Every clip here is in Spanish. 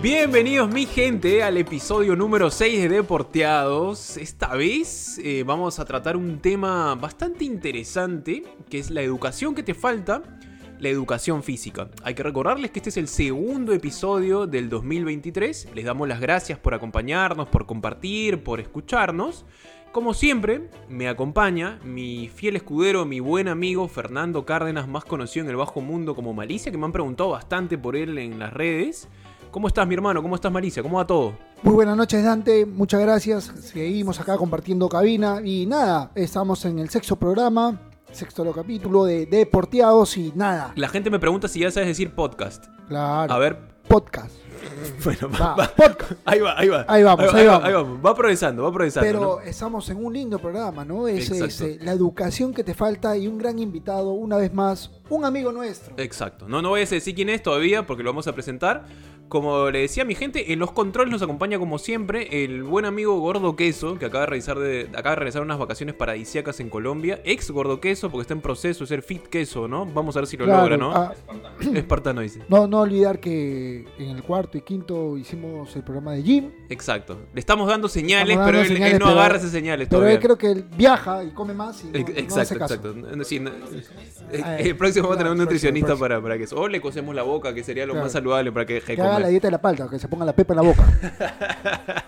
Bienvenidos mi gente al episodio número 6 de Deporteados. Esta vez vamos a tratar un tema bastante interesante, que es la educación que te falta, la educación física. Hay que recordarles que este es el segundo episodio del 2023. Les damos las gracias por acompañarnos, por compartir, por escucharnos. Como siempre, me acompaña mi fiel escudero, mi buen amigo Fernando Cárdenas, más conocido en el bajo mundo como Malicia, que me han preguntado bastante por él en las redes. ¿Cómo estás, mi hermano? ¿Cómo estás, Malicia? ¿Cómo va todo? Muy buenas noches, Dante. Muchas gracias. Seguimos acá compartiendo cabina. Y nada, estamos en el sexto programa, sexto capítulo de Deporteados y nada. La gente me pregunta si ya sabes decir podcast. Claro. A ver. Podcast. Bueno, podcast. Ahí va. Ahí vamos. Va progresando. Pero ¿no? Estamos en un lindo programa, ¿no? Es la educación que te falta y un gran invitado, una vez más, un amigo nuestro. Exacto. No voy a decir quién es todavía porque lo vamos a presentar. Como le decía a mi gente, en los controles nos acompaña como siempre el buen amigo Gordo Queso, que acaba de realizar unas vacaciones paradisíacas en Colombia. Ex Gordo Queso, porque está en proceso de ser Fit Queso, ¿no? Vamos a ver si lo logra, ¿no? Espartano dice. No olvidar que en el cuarto y quinto hicimos el programa de Gym. Exacto. Le estamos dando señales, pero él no agarra esas señales pero todavía. Pero él creo que él viaja y come más y Exacto. Sí, el próximo va a tener un nutricionista para que eso. O le cosemos la boca, que sería lo más saludable para que deje de comer. La dieta de la palta, que se ponga la pepa en la boca.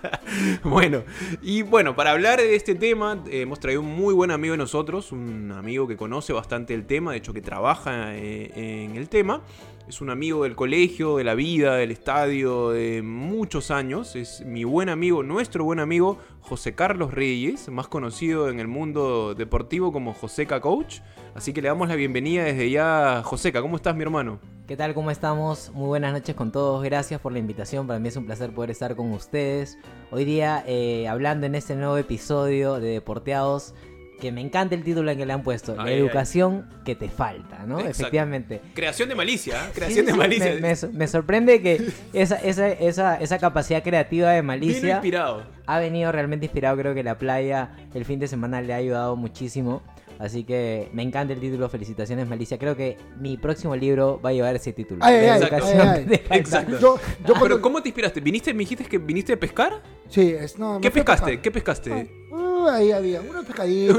Bueno, para hablar de este tema hemos traído un muy buen amigo de nosotros, un amigo que conoce bastante el tema, de hecho que trabaja en el tema. Es un amigo del colegio, de la vida, del estadio, de muchos años. Es mi buen amigo, nuestro buen amigo, José Carlos Reyes, más conocido en el mundo deportivo como Joseca Coach. Así que le damos la bienvenida desde ya. Joseca, ¿cómo estás, mi hermano? ¿Qué tal? ¿Cómo estamos? Muy buenas noches con todos. Gracias por la invitación. Para mí es un placer poder estar con ustedes. Hoy día hablando en este nuevo episodio de Deporteados, que me encanta el título en que le han puesto. La educación que te falta, ¿no? Exacto. Efectivamente. Creación de malicia, creación de malicia. Me sorprende que esa capacidad creativa de Malicia Vino inspirado. Ha venido realmente inspirado. Creo que la playa el fin de semana le ha ayudado muchísimo. Así que me encanta el título. Felicitaciones, Malicia. Creo que mi próximo libro va a llevar ese título. Exacto. Pero ¿cómo te inspiraste? Me dijiste que viniste a pescar? Sí. ¿Qué pescaste? ¿Qué pescaste? Ahí había unos pescaditos.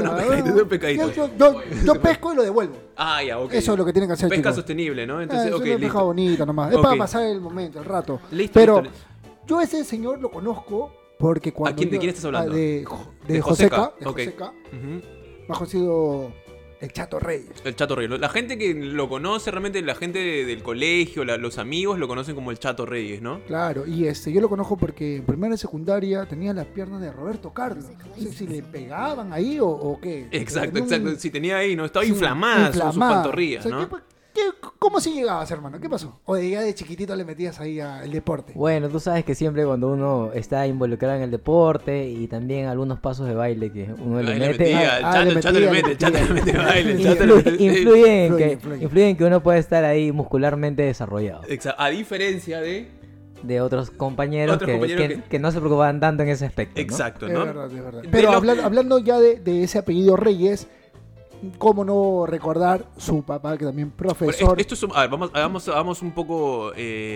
Yo pesco y lo devuelvo. Ah, ya, ok. Eso es lo que tienen que hacer, pesca chicos. sostenible, ¿no? Entonces, es una pesca bonita nomás. Okay. Es para pasar el momento, el rato. Listo, pero listo. Yo ese señor lo conozco porque cuando... ¿De quién estás hablando? De Joseca. Joseca. Más conocido el Chato Reyes. El Chato Reyes. La gente que lo conoce, realmente la gente del colegio, los amigos lo conocen como el Chato Reyes, ¿no? Claro, y yo lo conozco porque en primera y secundaria tenía las piernas de Roberto Carlos. No sé si le pegaban ahí o qué. Exacto. Si tenía ahí, ¿no? Estaba inflamada sus pantorrillas, ¿no? ¿Cómo si llegabas, hermano? ¿Qué pasó? O ya de chiquitito le metías ahí al deporte. Bueno, tú sabes que siempre cuando uno está involucrado en el deporte y también algunos pasos de baile que uno le mete. El chato le mete baile. Influyen en que uno puede estar ahí muscularmente desarrollado. Exacto. A diferencia de otros compañeros, que no se preocupaban tanto en ese aspecto. Exacto, ¿no? Es verdad. Pero hablando ya de ese apellido Reyes, ¿cómo no recordar su papá, que también profesor? Vamos un poco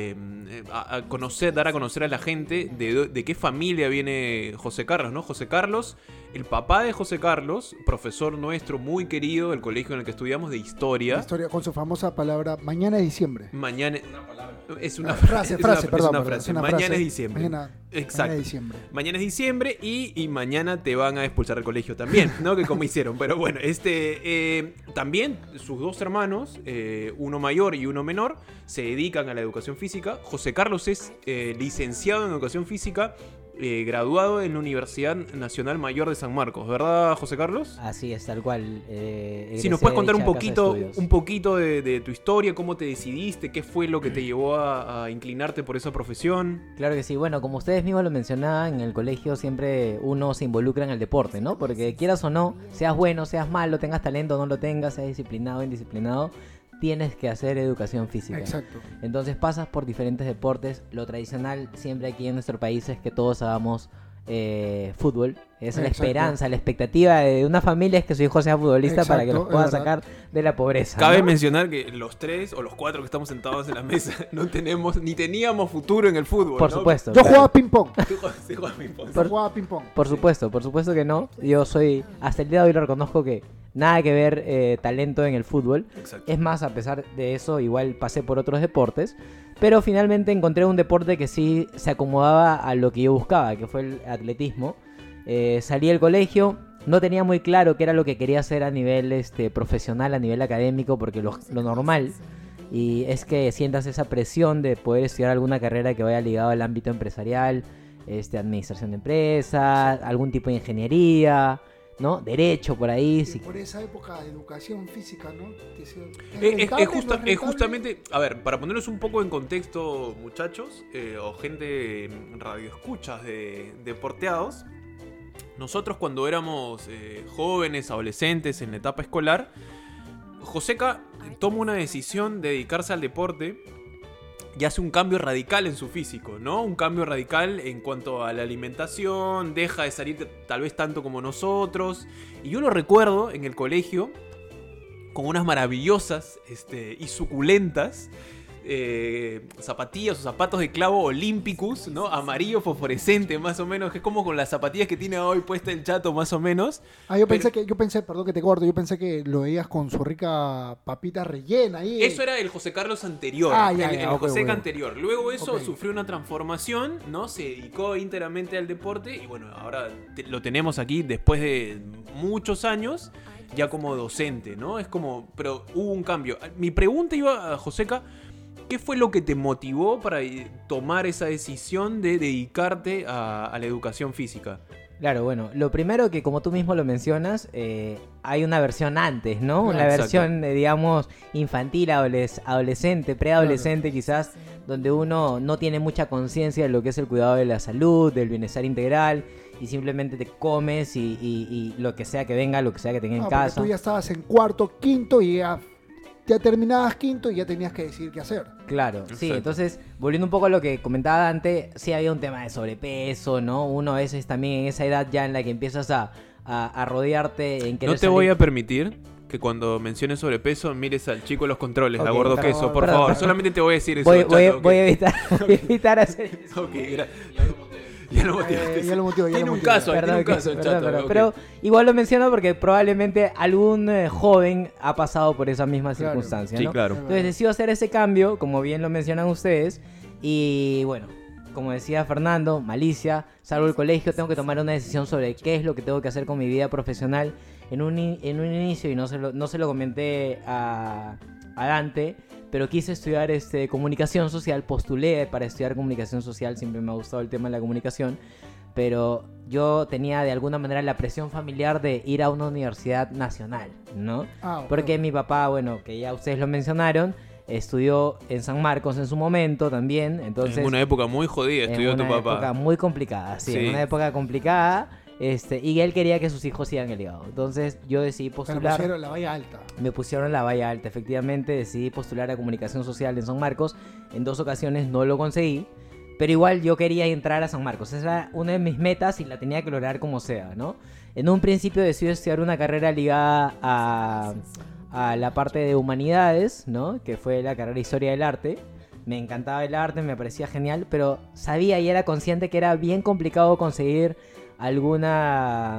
a conocer, dar a conocer a la gente de qué familia viene José Carlos, ¿no? José Carlos, el papá de José Carlos, profesor nuestro muy querido del colegio en el que estudiamos de historia. Historia, con su famosa palabra, mañana es diciembre. Mañana es una frase. Mañana es diciembre. Exacto. Mañana es diciembre. Mañana es diciembre y mañana te van a expulsar del colegio también, ¿no? Que como hicieron. Pero bueno, también sus dos hermanos, uno mayor y uno menor, se dedican a la educación física. José Carlos es licenciado en educación física, graduado en la Universidad Nacional Mayor de San Marcos, ¿verdad, José Carlos? Así es, tal cual. Si nos puedes contar un poquito de tu historia, cómo te decidiste, qué fue lo que te llevó a inclinarte por esa profesión. Claro que sí. Bueno, como ustedes mismos lo mencionaban, en el colegio siempre uno se involucra en el deporte, ¿no? Porque quieras o no, seas bueno, seas malo, tengas talento o no lo tengas, seas disciplinado o indisciplinado, tienes que hacer educación física. Exacto. Entonces pasas por diferentes deportes. Lo tradicional siempre aquí en nuestro país es que todos hagamos fútbol. Es la Exacto. esperanza, la expectativa de una familia es que su hijo sea futbolista para que Exacto, los pueda es verdad. sacar de la pobreza. Cabe ¿no? mencionar que los 3 o los 4 que estamos sentados en la mesa no tenemos ni teníamos futuro en el fútbol. Por ¿no? supuesto. Yo claro. jugaba ping-pong. Tú juegas ping-pong. Yo jugaba ping-pong. Por supuesto que no. Yo soy, hasta el día de hoy lo reconozco que nada que ver talento en el fútbol. Exacto. Es más, a pesar de eso, igual pasé por otros deportes. Pero finalmente encontré un deporte que sí se acomodaba a lo que yo buscaba, que fue el atletismo. Salí del colegio, no tenía muy claro qué era lo que quería hacer a nivel profesional, a nivel académico, porque lo normal y es que sientas esa presión de poder estudiar alguna carrera que vaya ligada al ámbito empresarial, administración de empresas, algún tipo de ingeniería, ¿no? Derecho por ahí. Y Sí. por esa época de educación física, ¿no? Es justamente, a ver, para ponerlos un poco en contexto, muchachos, o gente radioescuchas de Porteados, nosotros cuando éramos jóvenes, adolescentes, en la etapa escolar, Joseca toma una decisión de dedicarse al deporte y hace un cambio radical en su físico, ¿no? Un cambio radical en cuanto a la alimentación, deja de salir tal vez tanto como nosotros. Y yo lo recuerdo en el colegio con unas maravillosas y suculentas zapatillas o zapatos de clavo Olympicus, ¿no? Amarillo fosforescente más o menos, que es como con las zapatillas que tiene hoy puesta el Chato más o menos. Yo pensé, perdón que te corto, yo pensé que lo veías con su rica papita rellena ahí. Eso era el José Carlos anterior, el ok, Joseca bueno. anterior. Luego eso Ok. sufrió una transformación, ¿no? Se dedicó íntegramente al deporte y bueno, ahora lo tenemos aquí después de muchos años, ya como docente, ¿no? Es como, pero hubo un cambio. Mi pregunta iba a Joseca, ¿qué fue lo que te motivó para tomar esa decisión de dedicarte a la educación física? Claro, bueno, lo primero que como tú mismo lo mencionas, hay una versión antes, ¿no? Una Exacto. versión, digamos, infantil, adolescente, preadolescente quizás, donde uno no tiene mucha conciencia de lo que es el cuidado de la salud, del bienestar integral, y simplemente te comes y lo que sea que venga, lo que sea que tenga en Porque casa. tú ya estabas en cuarto, quinto y ya terminabas quinto y ya tenías que decidir qué hacer. Claro, sí, Exacto. entonces, volviendo un poco a lo que comentaba antes, sí había un tema de sobrepeso, ¿no? Uno a veces también en esa edad ya en la que empiezas a rodearte en querer No te voy salir- a permitir que cuando menciones sobrepeso mires al chico de los controles, Ok, a gordo perdón, queso, por perdón, favor. perdón. Solamente te voy a decir eso. Voy, Chato, ok. voy a evitar hacer eso. Ok, ya lo motivaste. Ya lo motivo, ya Tiene lo un motivo. caso, tiene un caso el chato. perdón. ok. Pero igual lo menciono porque probablemente algún joven ha pasado por esa misma Claro. circunstancia, Sí, ¿no? claro. Entonces decido hacer ese cambio, como bien lo mencionan ustedes, y bueno, como decía Fernando, malicia, salgo del colegio, tengo que tomar una decisión sobre qué es lo que tengo que hacer con mi vida profesional. En un inicio, y no se lo comenté a Dante, pero quise estudiar comunicación social, postulé para estudiar comunicación social, siempre me ha gustado el tema de la comunicación, pero yo tenía de alguna manera la presión familiar de ir a una universidad nacional, ¿no? Ok. Porque mi papá, bueno, que ya ustedes lo mencionaron, estudió en San Marcos en su momento también, entonces... En una época muy jodida estudió tu En una época papá. muy complicada, sí, Sí. en una época complicada, y él quería que sus hijos sigan el legado. Entonces yo decidí Pero postular... pusieron la valla alta. Me pusieron la valla alta, efectivamente, decidí postular a comunicación social en San Marcos. En 2 ocasiones no lo conseguí, pero igual yo quería entrar a San Marcos. Esa era una de mis metas y la tenía que lograr como sea, ¿no? En un principio decidí estudiar una carrera ligada a la parte de humanidades, ¿no? Que fue la carrera de Historia del Arte. Me encantaba el arte, me parecía genial, pero sabía y era consciente que era bien complicado conseguir alguna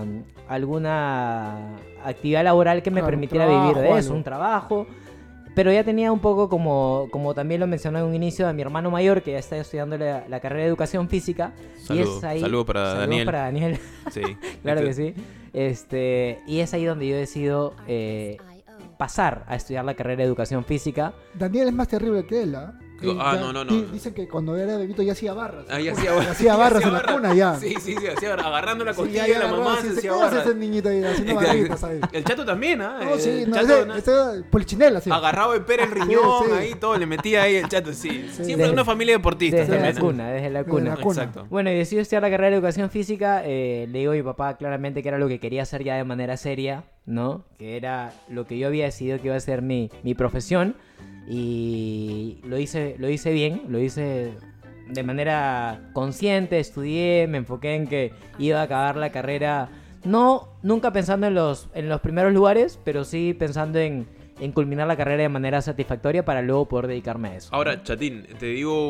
actividad laboral que me Claro, un permitiera trabajo, vivir de eso, algo. un trabajo. Pero ya tenía un poco, como también lo mencioné en un inicio, a mi hermano mayor que ya está estudiando la carrera de educación física. Saludo para Saludos Daniel. para Daniel, Sí. claro que sí. Y es ahí donde yo decido pasar a estudiar la carrera de educación física. Daniel es más terrible que él, ¿ah? No. Dicen que cuando era bebito ya hacía barras. Ahí Hacía barras en la cuna ya. Sí, hacía barras. Agarrando la Sí, costilla ya de la agarraba, mamá, sí, se ¿qué hacía hace barras. ese niñito ahí haciendo barritas ahí? El chato también, ¿ah? No, sí, El no, chato, ese polichinela, sí. agarrado de pera el riñón, Sí, sí. ahí todo, le metía ahí el chato, sí. Sí. Siempre una familia deportista Desde la también. ¿no? cuna, desde la cuna. la cuna. Exacto. Bueno, y decidí estudiar la carrera de educación física. Le digo a mi papá claramente que era lo que quería hacer ya de manera seria, ¿no? Que era lo que yo había decidido que iba a ser mi profesión. Y lo hice bien, lo hice de manera consciente estudié, me enfoqué en que iba a acabar la carrera, nunca pensando en los primeros lugares, pero sí pensando en culminar la carrera de manera satisfactoria para luego poder dedicarme a eso. Ahora, Chatín, te digo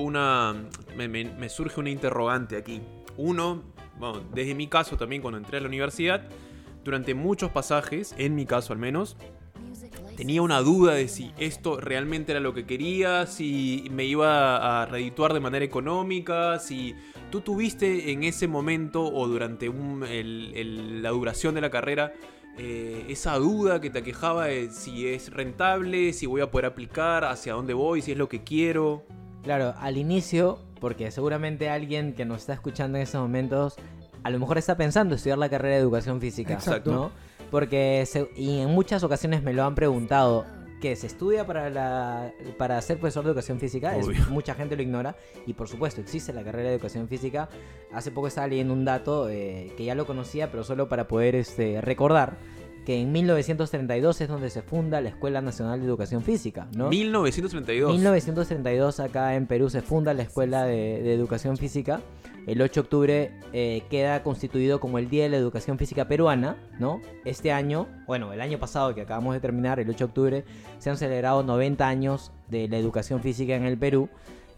me surge una interrogante aquí. Uno, bueno, desde mi caso también, cuando entré a la universidad, durante muchos pasajes, en mi caso al menos, tenía una duda de si esto realmente era lo que quería, si me iba a redituar de manera económica, si tú tuviste en ese momento o durante la duración de la carrera esa duda que te aquejaba de si es rentable, si voy a poder aplicar, hacia dónde voy, si es lo que quiero. Claro, al inicio, porque seguramente alguien que nos está escuchando en estos momentos a lo mejor está pensando estudiar la carrera de educación física. Exacto. ¿No? Porque y en muchas ocasiones me lo han preguntado, que se estudia para ser profesor de educación física. Mucha gente lo ignora y por supuesto existe la carrera de educación física. Hace poco estaba leyendo un dato que ya lo conocía, pero solo para poder recordar que en 1932 es donde se funda la Escuela Nacional de Educación Física, ¿no? 1932. 1932 acá en Perú se funda la Escuela de Educación Física. El 8 de octubre queda constituido como el Día de la Educación Física Peruana, ¿no? Este año, bueno, el año pasado que acabamos de terminar, el 8 de octubre, se han celebrado 90 años de la educación física en el Perú.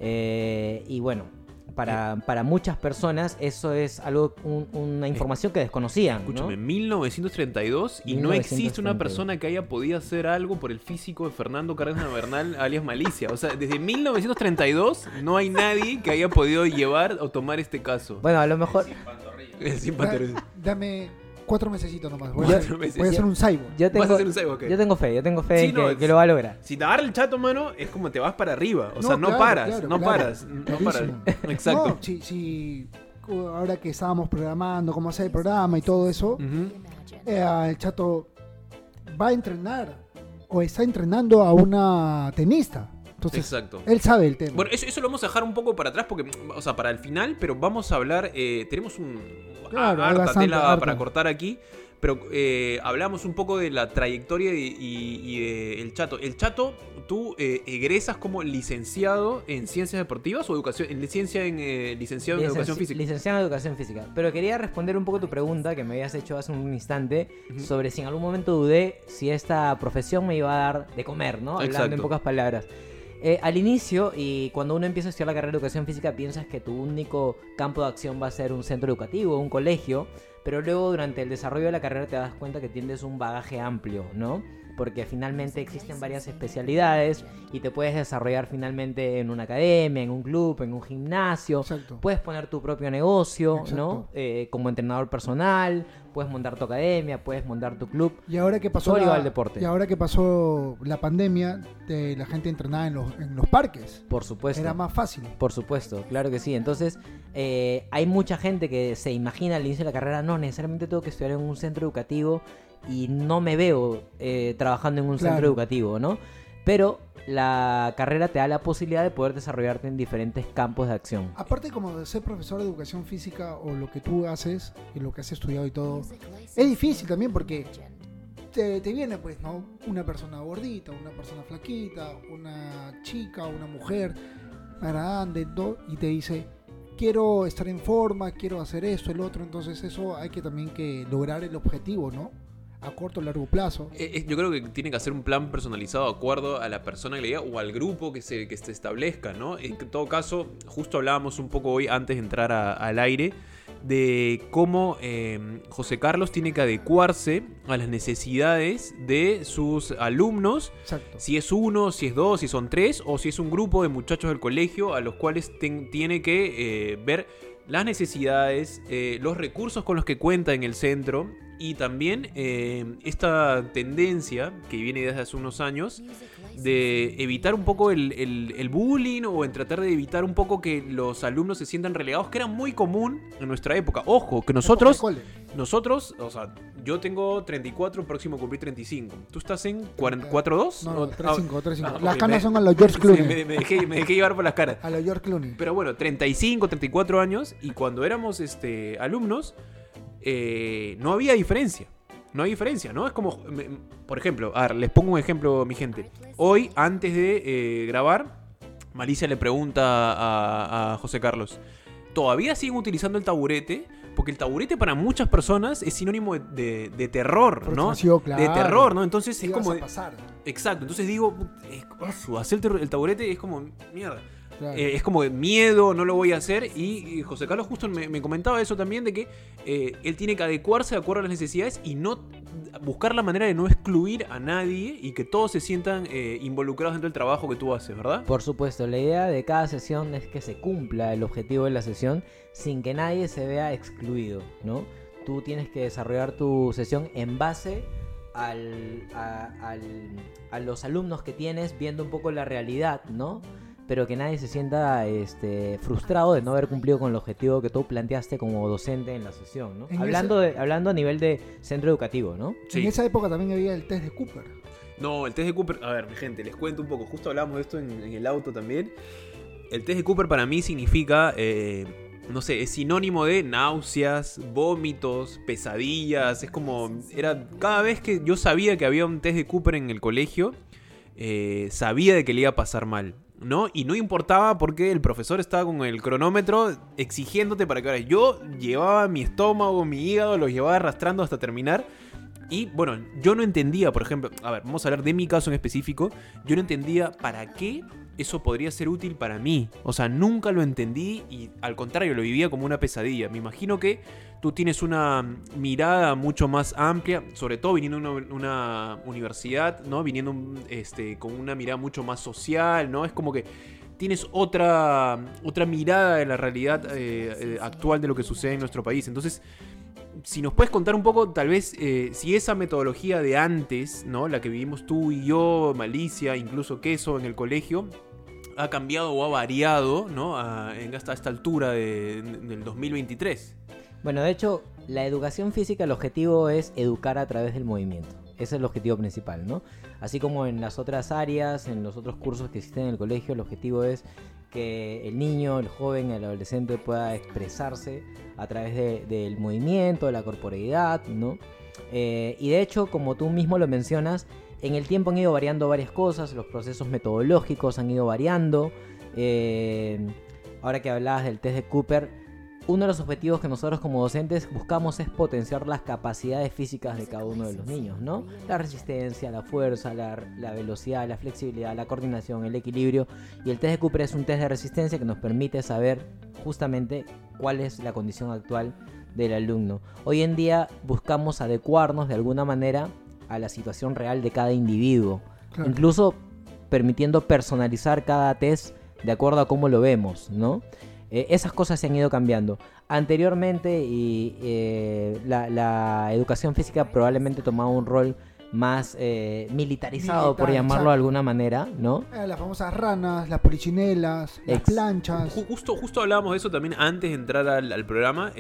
Y bueno, para muchas personas eso es algo, una información que desconocían, ¿no? Escúchame, 1932 y no existe una persona que haya podido hacer algo por el físico de Fernando Cárdenas Bernal, alias Malicia. O sea, desde 1932 no hay nadie que haya podido llevar o tomar este caso. Bueno, a lo mejor... Sin pantorrilla. Dame 4 mesecitos nomás. Voy a meses. hacer un cyborg. ¿Vas a hacer un cyborg? Okay. Yo tengo fe Sí, en que lo va a lograr. Si te agarra el chato, mano, es como te vas para arriba. O sea, no claro, paras, claro, no claro. paras. No paras. Clarísimo. Exacto. No, si ahora que estábamos programando cómo hacer el programa y todo eso, el chato va a entrenar o está entrenando a una tenista. Entonces, exacto. Él sabe el tema. Bueno, eso lo vamos a dejar un poco para atrás porque, o sea, para el final, pero vamos a hablar, tenemos harta tela para cortar aquí, pero hablamos un poco de la trayectoria y de el Chato. El Chato, tú egresas como licenciado en Ciencias Deportivas o licenciado en Educación Física. Licenciado en Educación Física. Pero quería responder un poco tu pregunta que me habías hecho hace un instante sobre si en algún momento dudé si esta profesión me iba a dar de comer, ¿no? Hablando Exacto. en pocas palabras. Al inicio, y cuando uno empieza a estudiar la carrera de Educación Física, piensas que tu único campo de acción va a ser un centro educativo, un colegio, pero luego durante el desarrollo de la carrera te das cuenta que tienes un bagaje amplio, ¿no? Porque finalmente existen varias especialidades y te puedes desarrollar finalmente en una academia, en un club, en un gimnasio. Exacto. Puedes poner tu propio negocio, Exacto. ¿no? Como entrenador personal, puedes montar tu academia, puedes montar tu club. Y ahora que pasó Todo ligado al deporte. Y ahora que pasó la pandemia, la gente entrenaba en los parques. Por supuesto. Era más fácil. Por supuesto, claro que sí. Entonces, hay mucha gente que se imagina al inicio de la carrera, no, necesariamente tengo que estudiar en un centro educativo y no me veo trabajando en un Claro. centro educativo, ¿no? Pero la carrera te da la posibilidad de poder desarrollarte en diferentes campos de acción. Aparte como de ser profesor de educación física o lo que tú haces y lo que has estudiado y todo, es difícil también porque te viene pues, ¿no? Una persona gordita, una persona flaquita, una chica, una mujer grande, y te dice, quiero estar en forma, quiero hacer esto, el otro, entonces eso hay que también que lograr el objetivo, ¿no? A corto o largo plazo. Yo creo que tiene que hacer un plan personalizado de acuerdo a la persona que le diga o al grupo que se establezca, ¿no? En todo caso, justo hablábamos un poco hoy antes de entrar al aire de cómo José Carlos tiene que adecuarse a las necesidades de sus alumnos. Exacto. Si es uno, si es dos, si son tres o si es un grupo de muchachos del colegio a los cuales tiene que ver las necesidades, los recursos con los que cuenta en el centro y también esta tendencia que viene desde hace unos años de evitar un poco el bullying o en tratar de evitar un poco que los alumnos se sientan relegados, que era muy común en nuestra época. Ojo, que nosotros, o sea, yo tengo 34, próximo a cumplir 35. ¿Tú estás en 4-2? No, 3-5. Ah, Las ok, canas son a los George Clooney. Sí, me dejé llevar por las caras. A los George Clooney. Pero bueno, 35, 34 años y cuando éramos alumnos no había diferencia. No hay diferencia, ¿no? Es como, por ejemplo, a ver, les pongo un ejemplo, mi gente. Hoy, antes de grabar, Malicia le pregunta a José Carlos, ¿todavía siguen utilizando el taburete? Porque el taburete para muchas personas es sinónimo de terror, ¿no? Claro. De terror, ¿no? Entonces es Ibas como... a pasar. Exacto, entonces digo, hacer el taburete es como, mierda. Claro. Es como miedo, no lo voy a hacer. Y José Carlos justo me comentaba eso también, de que él tiene que adecuarse de acuerdo a las necesidades y no buscar la manera de no excluir a nadie y que todos se sientan involucrados dentro del trabajo que tú haces, ¿verdad? Por supuesto, la idea de cada sesión es que se cumpla el objetivo de la sesión sin que nadie se vea excluido, ¿no? Tú tienes que desarrollar tu sesión en base a los alumnos que tienes, viendo un poco la realidad, ¿no? Pero que nadie se sienta frustrado de no haber cumplido con el objetivo que tú planteaste como docente en la sesión, ¿no? Hablando a nivel de centro educativo, ¿no? Sí. En esa época también había el test de Cooper. No, el test de Cooper, a ver, mi gente, les cuento un poco. Justo hablamos de esto en el auto también. El test de Cooper para mí significa, no sé, es sinónimo de náuseas, vómitos, pesadillas. Es como, cada vez que yo sabía que había un test de Cooper en el colegio, sabía de que le iba a pasar mal, ¿no? Y no importaba porque el profesor estaba con el cronómetro exigiéndote para que ahora. Yo llevaba mi estómago, mi hígado, los llevaba arrastrando hasta terminar. Y bueno, yo no entendía, por ejemplo, a ver, vamos a hablar de mi caso en específico. Yo no entendía para qué eso podría ser útil para mí. O sea, nunca lo entendí y al contrario, lo vivía como una pesadilla. Me imagino que tú tienes una mirada mucho más amplia, sobre todo viniendo de una universidad, ¿no? Viniendo con una mirada mucho más social, ¿no? Es como que tienes otra mirada de la realidad actual de lo que sucede en nuestro país. Entonces, si nos puedes contar un poco, tal vez, si esa metodología de antes, ¿no? La que vivimos tú y yo, Malicia, incluso Queso en el colegio, ha cambiado o ha variado, ¿no? Hasta esta altura del 2023. Bueno, de hecho, la educación física, el objetivo es educar a través del movimiento. Ese es el objetivo principal, ¿no? Así como en las otras áreas, en los otros cursos que existen en el colegio, el objetivo es que el niño, el joven, el adolescente pueda expresarse a través del movimiento, de la corporeidad, ¿no? Y de hecho, como tú mismo lo mencionas, en el tiempo han ido variando varias cosas, los procesos metodológicos han ido variando. Ahora que hablabas del test de Cooper, uno de los objetivos que nosotros como docentes buscamos es potenciar las capacidades físicas de cada uno de los niños, ¿no? La resistencia, la fuerza, la velocidad, la flexibilidad, la coordinación, el equilibrio. Y el test de Cooper es un test de resistencia que nos permite saber justamente cuál es la condición actual del alumno. Hoy en día buscamos adecuarnos de alguna manera a la situación real de cada individuo, claro, incluso permitiendo personalizar cada test de acuerdo a cómo lo vemos, ¿no? Esas cosas se han ido cambiando. Anteriormente la educación física probablemente tomaba un rol más militarizado, por llamarlo de alguna manera, ¿no? Las famosas ranas, las polichinelas, las planchas. Justo hablábamos de eso también antes de entrar al programa.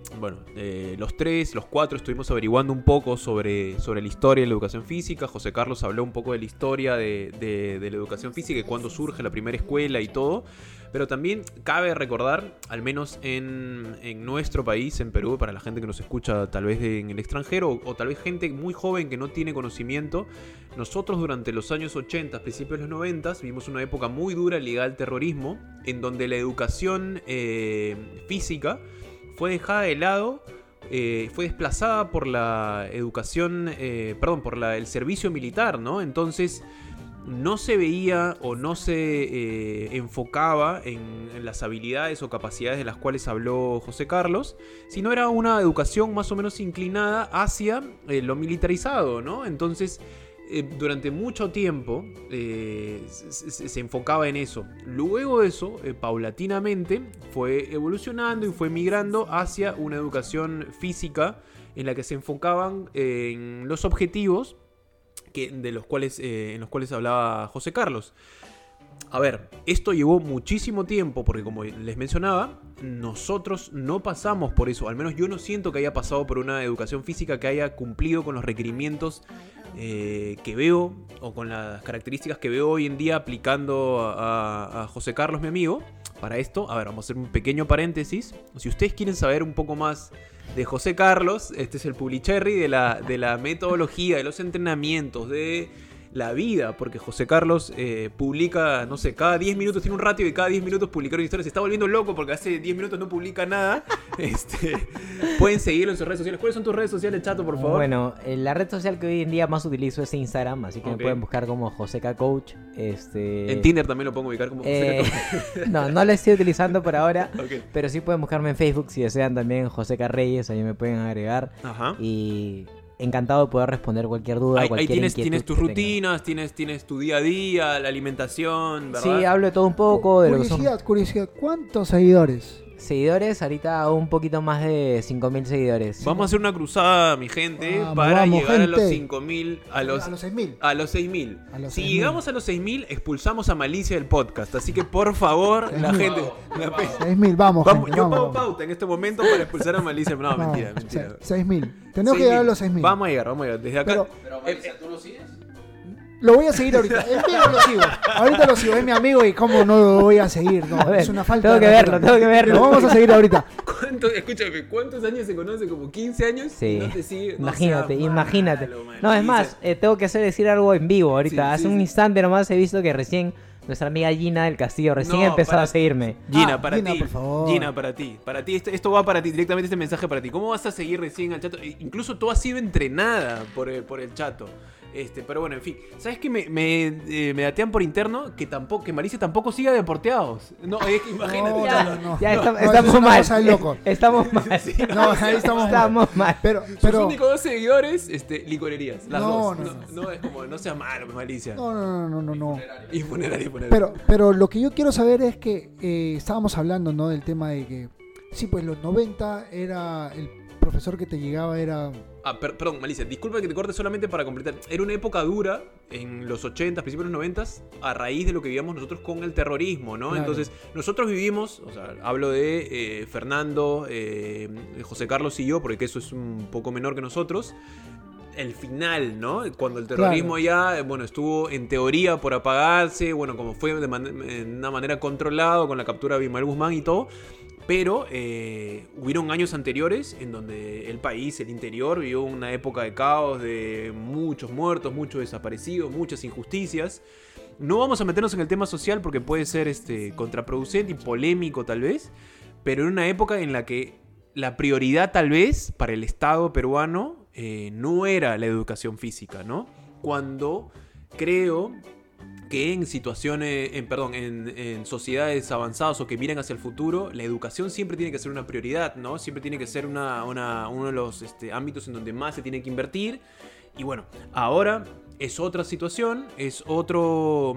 Los cuatro estuvimos averiguando un poco sobre la historia de la educación física. José Carlos habló un poco de la historia de la educación física y cuándo surge la primera escuela y todo. Pero también cabe recordar, al menos en nuestro país, en Perú, para la gente que nos escucha tal vez en el extranjero o tal vez gente muy joven que no tiene conocimiento, nosotros durante los años 80, principios de los 90, vivimos una época muy dura ligada al terrorismo, en donde la educación física fue dejada de lado, fue desplazada por la educación, por el servicio militar, ¿no? Entonces no se veía o no se enfocaba en las habilidades o capacidades de las cuales habló José Carlos, sino era una educación más o menos inclinada hacia lo militarizado, ¿no? Entonces, durante mucho tiempo se enfocaba en eso. Luego de eso, paulatinamente, fue evolucionando y fue migrando hacia una educación física en la que se enfocaban en los objetivos en los cuales hablaba José Carlos. A ver, esto llevó muchísimo tiempo porque, como les mencionaba, nosotros no pasamos por eso. Al menos yo no siento que haya pasado por una educación física que haya cumplido con los requerimientos que veo o con las características que veo hoy en día aplicando a José Carlos, mi amigo. Para esto, a ver, vamos a hacer un pequeño paréntesis. Si ustedes quieren saber un poco más de José Carlos, este es el Publicherry de la metodología, de los entrenamientos, de la vida, porque José Carlos publica, no sé, cada 10 minutos, tiene un ratio de cada 10 minutos publicar una historia. Se está volviendo loco porque hace 10 minutos no publica nada. Pueden seguirlo en sus redes sociales. ¿Cuáles son tus redes sociales, Chato, por favor? Bueno, la red social que hoy en día más utilizo es Instagram, así que me pueden buscar como Joseca Coach. En Tinder también lo pongo ubicar como Joseca Coach. No lo estoy utilizando por ahora, Okay. pero sí pueden buscarme en Facebook si desean también Joseca Reyes, ahí me pueden agregar. Ajá. Y encantado de poder responder cualquier duda, Ahí cualquier tienes tus que rutinas, tienes tu día a día, la alimentación, ¿verdad? Sí, hablo de todo un poco. De Curiosidad, ¿cuántos seguidores? Seguidores, ahorita un poquito más de 5.000 seguidores. Vamos a hacer una cruzada, mi gente, Vamos, para llegar gente. a los 5.000, a los 6.000. A los 6.000. A los Si 6.000. llegamos a los 6.000, expulsamos a Malicia del podcast. Así que, por favor, la 6.000. gente... 6.000, vamos, gente, yo vamos, pago vamos. pauta en este momento para expulsar a Malicia. No, No, mentira. 6.000. Tenemos que llegar a los 6.000. Vamos a llegar. Desde acá... Pero Malicia, ¿tú lo sigues? Lo voy a seguir ahorita. En vivo lo sigo. Ahorita lo sigo. Es mi amigo y cómo no lo voy a seguir. No, A ver, es una falta tengo de que respeto. verlo. Lo vamos a seguir ahorita. Escúchame, ¿cuántos años se conoce? ¿Como 15 años? Sí, No te sigue. No imagínate, seas imagínate. malo, No, es Malicia. más, tengo que decir algo en vivo ahorita. Sí, Hace sí, un sí. instante nomás he visto que recién nuestra amiga Gina del Castillo recién No, empezó para- a seguirme. Gina, para Gina, ti. por favor. Gina, para ti. Para ti, esto va para ti, directamente este mensaje para ti. ¿Cómo vas a seguir recién al Chato? Incluso tú has sido entrenada por el Chato. Pero bueno, en fin. ¿Sabes qué? Me datean por interno que Malicia tampoco siga Deporteados. No, es que imagínate. No, Ya, no, no. ya No, estamos eso es una mal. cosa de loco. Estamos mal. No, ahí estamos mal. Pero, Sus únicos 2 seguidores, licorerías. Las No, dos. no. No, es como, no sea malo, Malicia. no. Y funeraria. Pero lo que yo quiero saber es que estábamos hablando, ¿no? Del tema de que, sí, pues los 90 era el profesor que te llegaba, era... Perdón, Malicia, disculpa que te corte solamente para completar. Era una época dura en los 80, principios de los 90, a raíz de lo que vivíamos nosotros con el terrorismo, ¿no? Claro. Entonces, nosotros vivimos, o sea, hablo de Fernando, José Carlos y yo, porque eso es un poco menor que nosotros. El final, ¿no? Cuando el terrorismo ya, estuvo en teoría por apagarse, como fue de una manera controlado con la captura de Abimael Guzmán y todo. Pero hubieron años anteriores en donde el país, el interior, vivió una época de caos, de muchos muertos, muchos desaparecidos, muchas injusticias. No vamos a meternos en el tema social porque puede ser contraproducente y polémico tal vez, pero en una época en la que la prioridad tal vez para el Estado peruano no era la educación física, ¿no? Cuando creo que en situaciones, en sociedades avanzadas o que miran hacia el futuro, la educación siempre tiene que ser una prioridad, ¿no? Siempre tiene que ser uno de los ámbitos en donde más se tiene que invertir. Y bueno, ahora es otra situación, es otro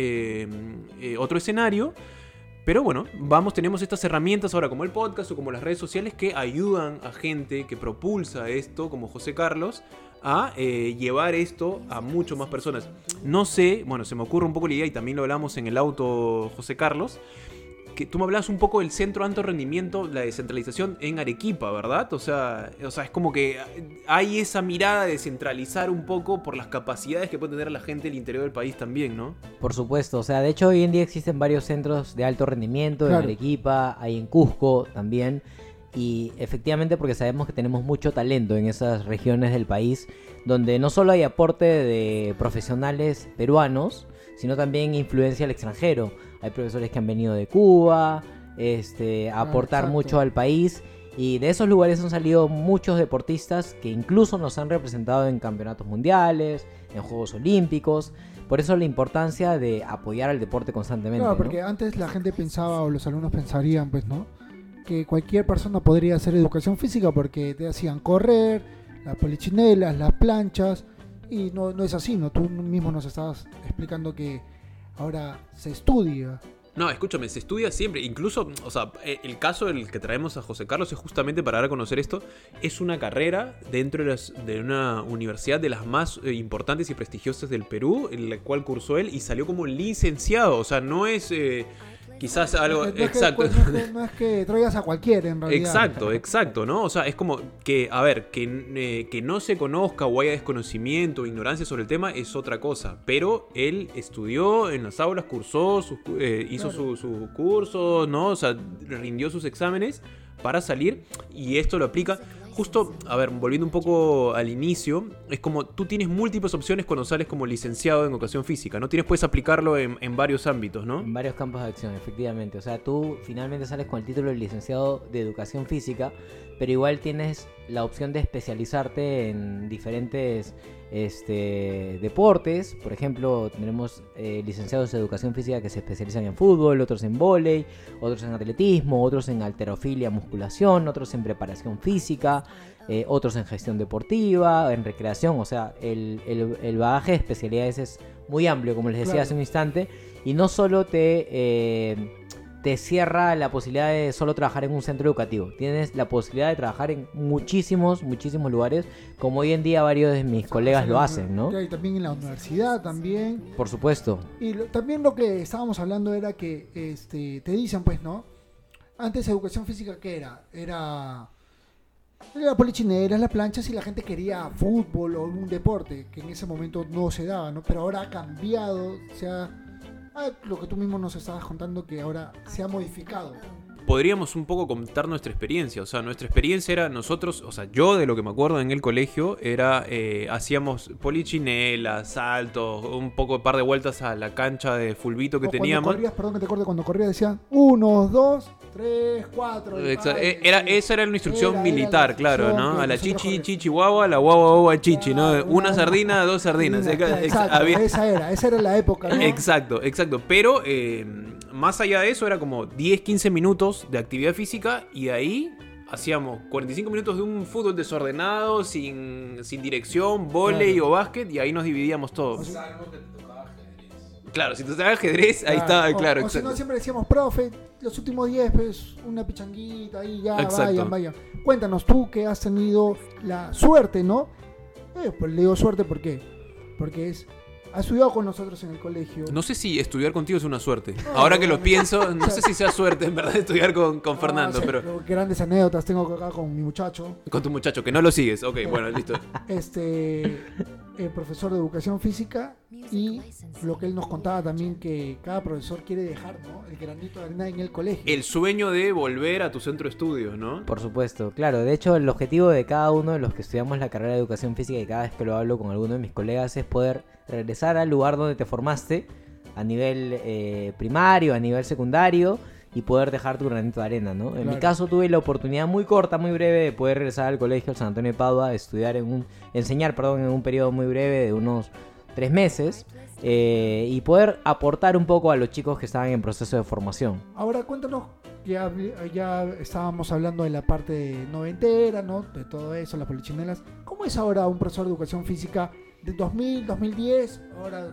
escenario. Pero bueno, tenemos estas herramientas ahora como el podcast o como las redes sociales que ayudan a gente que propulsa esto, como José Carlos, a llevar esto a mucho más personas. No sé, se me ocurre un poco la idea y también lo hablamos en el auto, José Carlos, que tú me hablabas un poco del centro de alto rendimiento, la descentralización en Arequipa, ¿verdad? O sea, es como que hay esa mirada de centralizar un poco por las capacidades que puede tener la gente del interior del país también, ¿no? Por supuesto, o sea, de hecho hoy en día existen varios centros de alto rendimiento Claro. en Arequipa, hay en Cusco también. Y efectivamente porque sabemos que tenemos mucho talento en esas regiones del país donde no solo hay aporte de profesionales peruanos, sino también influencia al extranjero. Hay profesores que han venido de Cuba a aportar exacto. mucho al país, y de esos lugares han salido muchos deportistas que incluso nos han representado en campeonatos mundiales, en Juegos Olímpicos. Por eso la importancia de apoyar al deporte constantemente. Claro, ¿no? porque antes la gente pensaba, o los alumnos pensarían, pues, ¿no? Que cualquier persona podría hacer educación física porque te hacían correr, las polichinelas, las planchas, y no es así, ¿no? Tú mismo nos estabas explicando que ahora se estudia. No, escúchame, se estudia siempre. Incluso, o sea, el caso del que traemos a José Carlos es justamente para dar a conocer esto. Es una carrera dentro de una universidad de las más importantes y prestigiosas del Perú, en la cual cursó él y salió como licenciado. O sea, no es quizás algo... Exacto. No es que traigas a cualquiera, en realidad. Exacto, ¿no? O sea, es como que, a ver, que no se conozca o haya desconocimiento o ignorancia sobre el tema es otra cosa. Pero él estudió en las aulas, cursó, hizo su curso, ¿no? O sea, rindió sus exámenes para salir, y esto lo aplica justo, a ver, volviendo un poco al inicio, es como tú tienes múltiples opciones cuando sales como licenciado en educación física, ¿no? Puedes aplicarlo en varios ámbitos, ¿no? En varios campos de acción, efectivamente. O sea, tú finalmente sales con el título de licenciado de educación física, pero igual tienes la opción de especializarte en diferentes deportes. Por ejemplo, tenemos licenciados de educación física que se especializan en fútbol, otros en vóley, otros en atletismo, otros en halterofilia, musculación, otros en preparación física, otros en gestión deportiva, en recreación. O sea, el bagaje de especialidades es muy amplio, como les decía hace un instante, y no solo te cierra la posibilidad de solo trabajar en un centro educativo. Tienes la posibilidad de trabajar en muchísimos lugares, como hoy en día varios de mis colegas lo hacen, ¿no? Y también en la universidad también. Por supuesto. Y también lo que estábamos hablando era que te dicen, pues, ¿no? Antes educación física, ¿qué era? Era polichinela, las planchas, y la gente quería fútbol o un deporte, que en ese momento no se daba, ¿no? Pero ahora ha cambiado, lo que tú mismo nos estabas contando, que ahora se ha modificado. Podríamos un poco contar nuestra experiencia. O sea, nuestra experiencia era nosotros, o sea, yo de lo que me acuerdo en el colegio era, hacíamos polichinelas, saltos, un par de vueltas a la cancha de fulbito que teníamos. Cuando corrías decían 1, 2, 3, 4. Esa era una instrucción militar, claro, ¿no? A la chichi guagua, a la guagua chichi, ¿no? Una sardina, 2 sardinas. Exacto, esa era la época, ¿no? Exacto. Pero más allá de eso era como 10, 15 minutos de actividad física, y de ahí hacíamos 45 minutos de un fútbol desordenado, sin dirección, vóley o básquet, y ahí nos dividíamos todos. Salvo que te tocaba ajedrez. Claro, si te tocaba ajedrez, ahí estaba, claro. O si no, siempre decíamos, profe, los últimos 10, pues, una pichanguita ahí, ya, vayan. Cuéntanos tú, que has tenido la suerte, ¿no? Pues le digo suerte, ¿por qué? Porque ha estudiado con nosotros en el colegio. No sé si estudiar contigo es una suerte. Ahora que lo pienso, no sé si sea suerte en verdad estudiar con Fernando. Sí, pero grandes anécdotas tengo acá con mi muchacho. Con tu muchacho, que no lo sigues. Ok, bueno, listo. Profesor de educación física, y lo que él nos contaba también, que cada profesor quiere dejar, ¿no?, el granito de arena en el colegio. El sueño de volver a tu centro de estudios, ¿no? Por supuesto, claro. De hecho, el objetivo de cada uno de los que estudiamos la carrera de educación física, y cada vez que lo hablo con alguno de mis colegas, es poder regresar al lugar donde te formaste, a nivel primario, a nivel secundario, y poder dejar tu granito de arena, ¿no? En mi caso tuve la oportunidad muy corta, muy breve, de poder regresar al colegio, al San Antonio de Padua, enseñar en un periodo muy breve de unos 3 meses, y poder aportar un poco a los chicos que estaban en proceso de formación. Ahora cuéntanos, ya estábamos hablando de la parte noventera, ¿no?, de todo eso, las polichinelas. ¿Cómo es ahora un profesor de educación física de 2000, 2010, ahora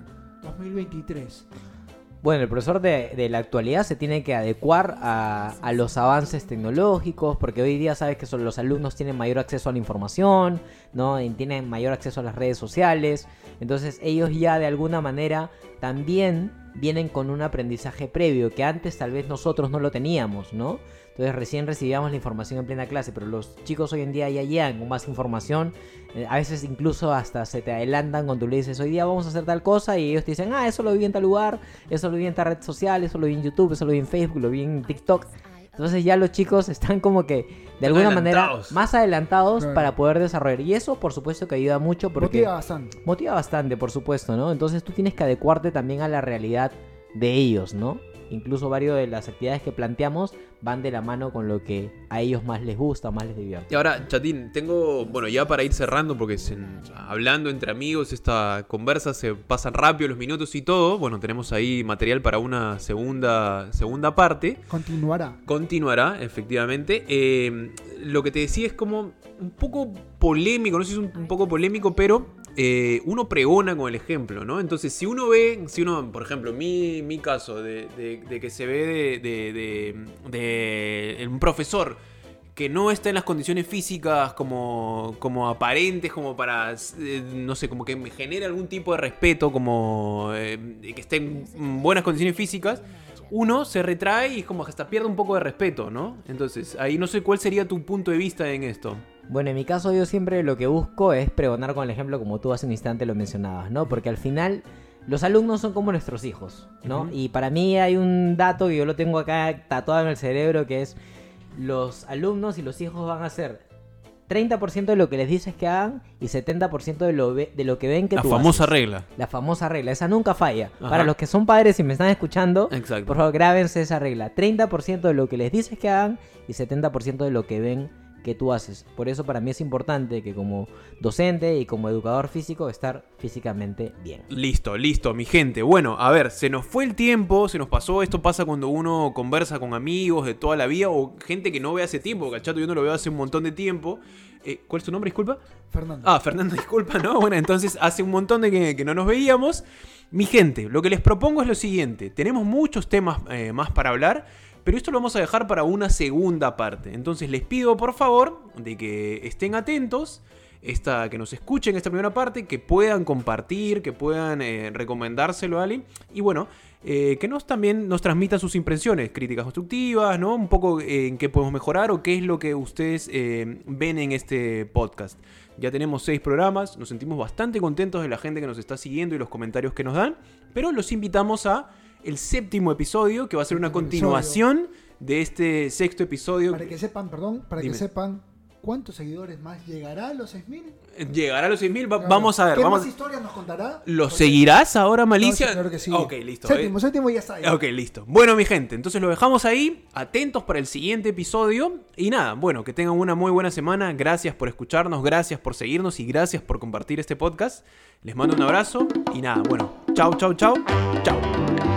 2023? Bueno, el profesor de la actualidad se tiene que adecuar a los avances tecnológicos, porque hoy día sabes que los alumnos tienen mayor acceso a la información, ¿no? Y tienen mayor acceso a las redes sociales. Entonces ellos ya de alguna manera también vienen con un aprendizaje previo que antes tal vez nosotros no lo teníamos, ¿no? Entonces recién recibíamos la información en plena clase, pero los chicos hoy en día ya llegan con más información. A veces incluso hasta se te adelantan cuando tú le dices, hoy día vamos a hacer tal cosa, y ellos te dicen, eso lo vi en tal lugar, eso lo vi en tal red social, eso lo vi en YouTube, eso lo vi en Facebook, lo vi en TikTok. Entonces ya los chicos están como que de alguna manera más adelantados para poder desarrollar. Y eso por supuesto que ayuda mucho, porque motiva bastante, por supuesto, ¿no? Entonces tú tienes que adecuarte también a la realidad de ellos, ¿no? Incluso varias de las actividades que planteamos van de la mano con lo que a ellos más les gusta, más les divierte. Y ahora, Chatín, bueno, ya para ir cerrando, porque hablando entre amigos, esta conversa se pasan rápido los minutos y todo. Bueno, tenemos ahí material para una segunda parte. Continuará, efectivamente. Lo que te decía es como un poco polémico, no sé si es un poco polémico, pero uno pregona con el ejemplo, ¿no? Entonces, si uno, por ejemplo, mi caso de que se ve de un profesor que no está en las condiciones físicas como aparentes, como para, no sé, como que me genere algún tipo de respeto, como que esté en buenas condiciones físicas, uno se retrae y es como que hasta pierde un poco de respeto, ¿no? Entonces, ahí no sé cuál sería tu punto de vista en esto. Bueno, en mi caso yo siempre lo que busco es pregonar con el ejemplo, como tú hace un instante lo mencionabas, ¿no? Porque al final los alumnos son como nuestros hijos, ¿no? Y para mí hay un dato que yo lo tengo acá tatuado en el cerebro, que es: los alumnos y los hijos van a ser 30% de lo que les dices que hagan y 70% de lo que ven que La tú famosa haces. regla. La famosa regla, esa nunca falla. Ajá. Para los que son padres y me están escuchando, Exacto. por favor grábense esa regla. 30% de lo que les dices que hagan y 70% de lo que ven que tú haces. Por eso para mí es importante que como docente y como educador físico estar físicamente bien. Listo, mi gente. Bueno, a ver, se nos fue el tiempo, se nos pasó. Esto pasa cuando uno conversa con amigos de toda la vida o gente que no ve hace tiempo. Cachato, yo no lo veo hace un montón de tiempo. ¿Cuál es tu nombre, disculpa? Fernando. Ah, Fernando, disculpa, ¿no? Bueno, entonces hace un montón de que no nos veíamos. Mi gente, lo que les propongo es lo siguiente. Tenemos muchos temas más para hablar, pero esto lo vamos a dejar para una segunda parte. Entonces les pido, por favor, de que estén atentos, que nos escuchen esta primera parte, que puedan compartir, que puedan recomendárselo a alguien. Y bueno, que también nos transmitan sus impresiones, críticas constructivas, ¿no? Un poco en qué podemos mejorar o qué es lo que ustedes ven en este podcast. Ya tenemos 6 programas, nos sentimos bastante contentos de la gente que nos está siguiendo y los comentarios que nos dan, pero los invitamos a el 7º episodio, que va a ser una continuación de este 6º episodio. Para que sepan, Dime. que sepan cuántos seguidores más llegará a los 6.000. Llegará a los 6.000, Claro. vamos a ver. ¿Qué Vamos... más historias nos contará? ¿Lo Porque- seguirás ahora, Malicia? No, sí, claro que sí. Ok, listo. Séptimo ya está. Ya. Ok, listo. Bueno, mi gente, entonces lo dejamos ahí, atentos para el siguiente episodio. Y nada, bueno, que tengan una muy buena semana. Gracias por escucharnos, gracias por seguirnos y gracias por compartir este podcast. Les mando un abrazo y nada, bueno, chau.